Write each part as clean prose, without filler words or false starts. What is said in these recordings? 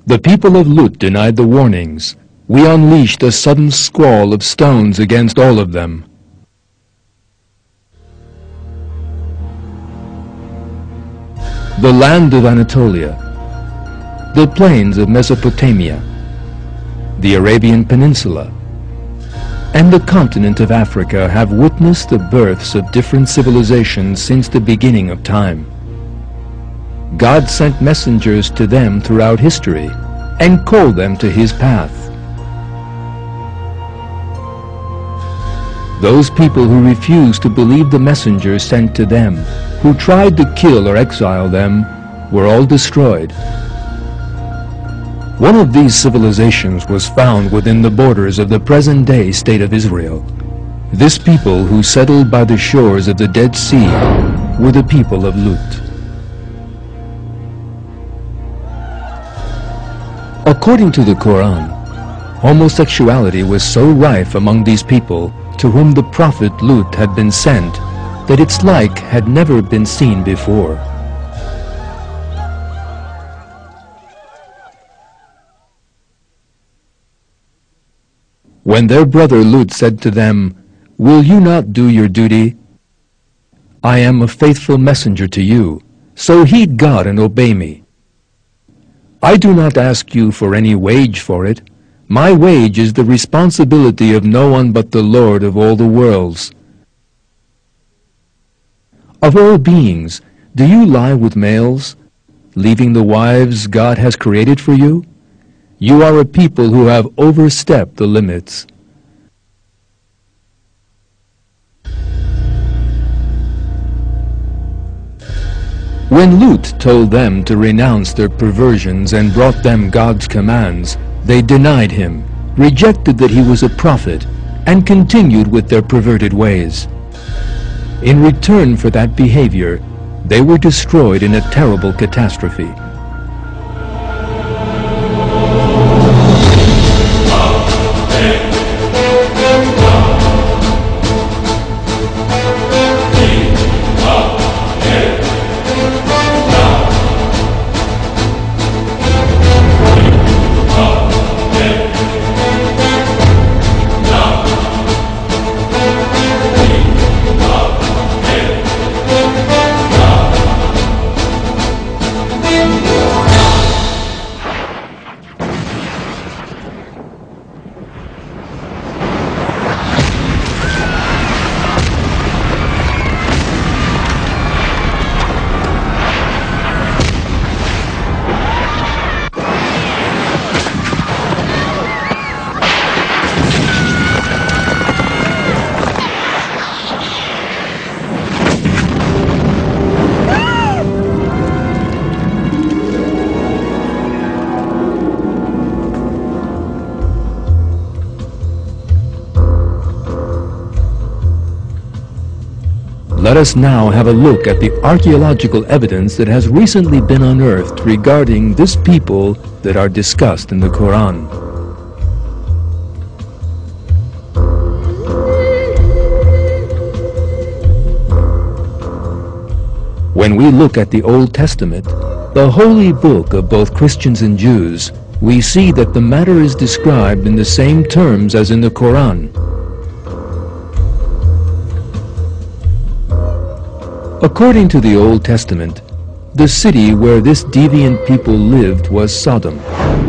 The people of Lut denied the warnings. We unleashed a sudden squall of stones against all of them. The land of Anatolia, the plains of Mesopotamia, the Arabian Peninsula, and the continent of Africa have witnessed the births of different civilizations since the beginning of time. God sent messengers to them throughout history and called them to His path. Those people who refused to believe the messengers sent to them, who tried to kill or exile them, were all destroyed. One of these civilizations was found within the borders of the present-day state of Israel. This people who settled by the shores of the Dead Sea were the people of Lut. According to the Quran, homosexuality was so rife among these people to whom the prophet Lut had been sent that its like had never been seen before. When their brother Lut said to them, "Will you not do your duty? I am a faithful messenger to you, so heed God and obey me. I do not ask you for any wage for it. My wage is the responsibility of no one but the Lord of all the worlds. Of all beings, do you lie with males, leaving the wives God has created for you? You are a people who have overstepped the limits." When Lut told them to renounce their perversions and brought them God's commands, they denied him, rejected that he was a prophet, and continued with their perverted ways. In return for that behavior, they were destroyed in a terrible catastrophe. Let us now have a look at the archaeological evidence that has recently been unearthed regarding this people that are discussed in the Quran. When we look at the Old Testament, the holy book of both Christians and Jews, we see that the matter is described in the same terms as in the Quran. According to the Old Testament, the city where this deviant people lived was Sodom.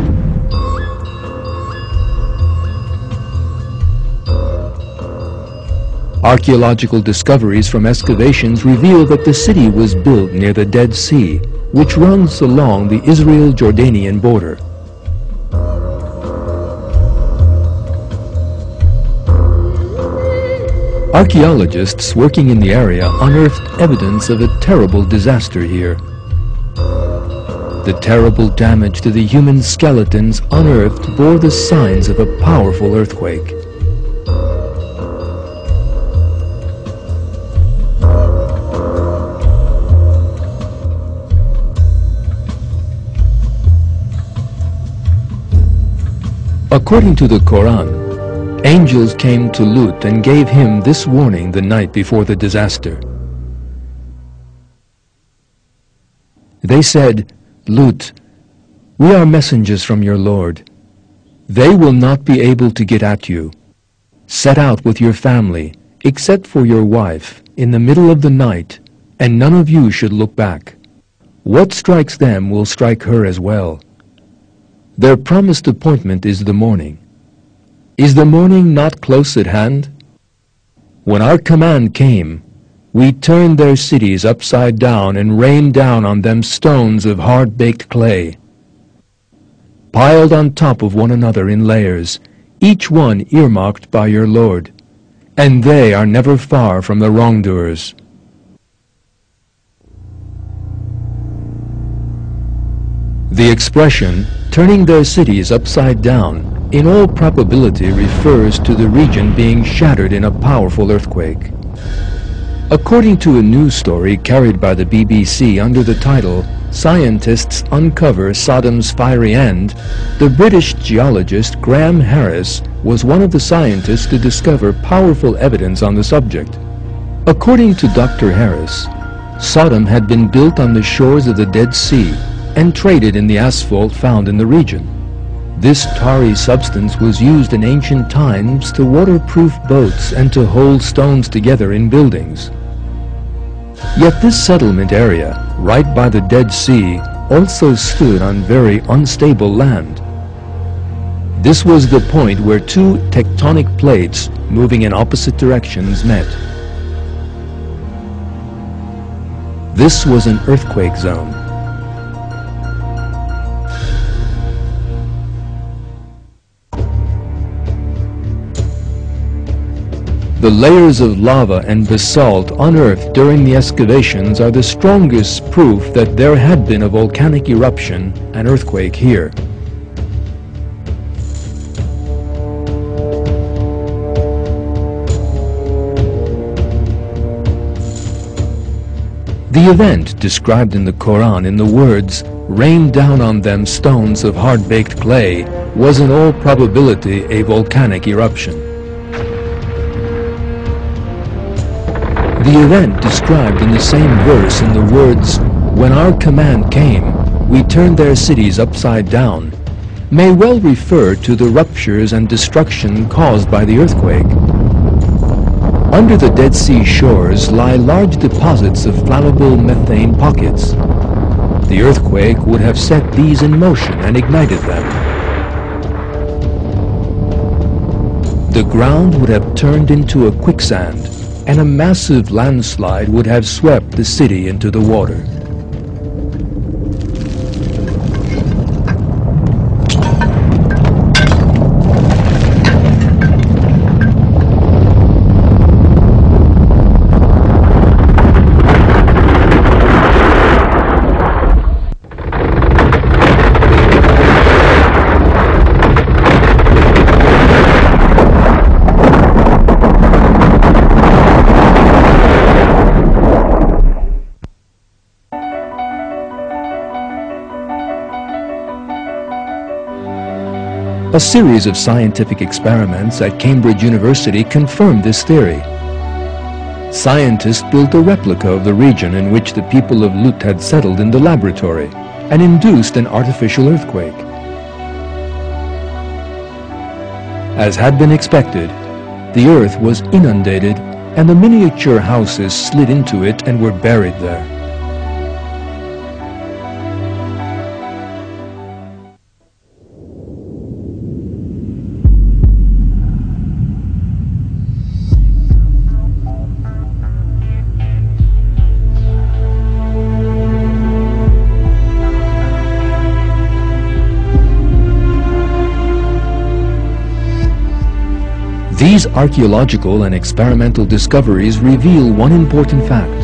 Archaeological discoveries from excavations reveal that the city was built near the Dead Sea, which runs along the Israel-Jordanian border. Archaeologists working in the area unearthed evidence of a terrible disaster here. The terrible damage to the human skeletons unearthed bore the signs of a powerful earthquake. According to the Quran, angels came to Lut and gave him this warning the night before the disaster. They said, "Lut, "We are messengers from your Lord. They will not be able to get at you. Set out with your family, except for your wife, in the middle of the night, and none of you should look back. What strikes them will strike her as well. Their promised appointment is the morning. Is the morning not close at hand? When our command came, we turned their cities upside down and rained down on them stones of hard-baked clay, piled on top of one another in layers, each one earmarked by your Lord, and they are never far from the wrongdoers." The expression, "turning their cities upside down," in all probability refers to the region being shattered in a powerful earthquake. According to a news story carried by the BBC under the title, "Scientists Uncover Sodom's Fiery End," the British geologist Graham Harris was one of the scientists to discover powerful evidence on the subject. According to Dr. Harris, Sodom had been built on the shores of the Dead Sea and traded in the asphalt found in the region. This tarry substance was used in ancient times to waterproof boats and to hold stones together in buildings. Yet this settlement area, right by the Dead Sea, also stood on very unstable land. This was the point where two tectonic plates moving in opposite directions met. This was an earthquake zone. The layers of lava and basalt unearthed during the excavations are the strongest proof that there had been a volcanic eruption, an earthquake here. The event described in the Quran in the words, "rain down on them stones of hard-baked clay," was in all probability a volcanic eruption. The event described in the same verse in the words, "When our command came, we turned their cities upside down," may well refer to the ruptures and destruction caused by the earthquake. Under the Dead Sea shores lie large deposits of flammable methane pockets. The earthquake would have set these in motion and ignited them. The ground would have turned into a quicksand, and a massive landslide would have swept the city into the water. A series of scientific experiments at Cambridge University confirmed this theory. Scientists built a replica of the region in which the people of Lut had settled in the laboratory and induced an artificial earthquake. As had been expected, the earth was inundated and the miniature houses slid into it and were buried there. These archaeological and experimental discoveries reveal one important fact.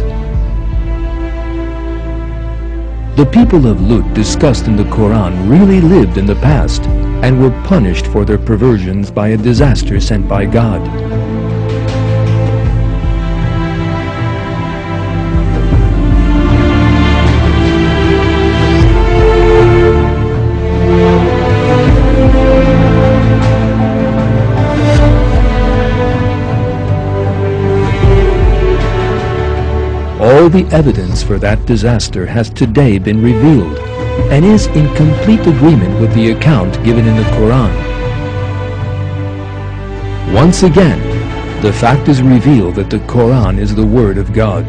The people of Lut discussed in the Quran really lived in the past and were punished for their perversions by a disaster sent by God. All the evidence for that disaster has today been revealed. and is in complete agreement with the account given in the Quran. Once again, the fact is revealed that the Quran is the Word of God.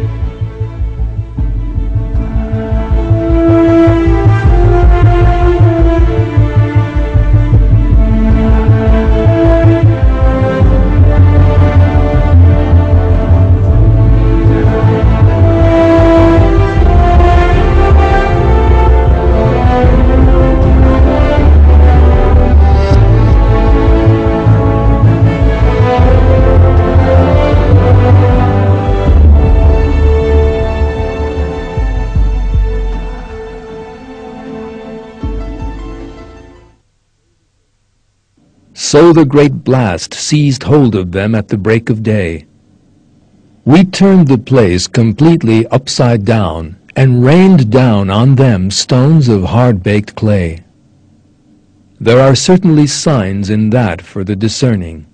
So the great blast seized hold of them at the break of day. We turned the place completely upside down and rained down on them stones of hard-baked clay. There are certainly signs in that for the discerning.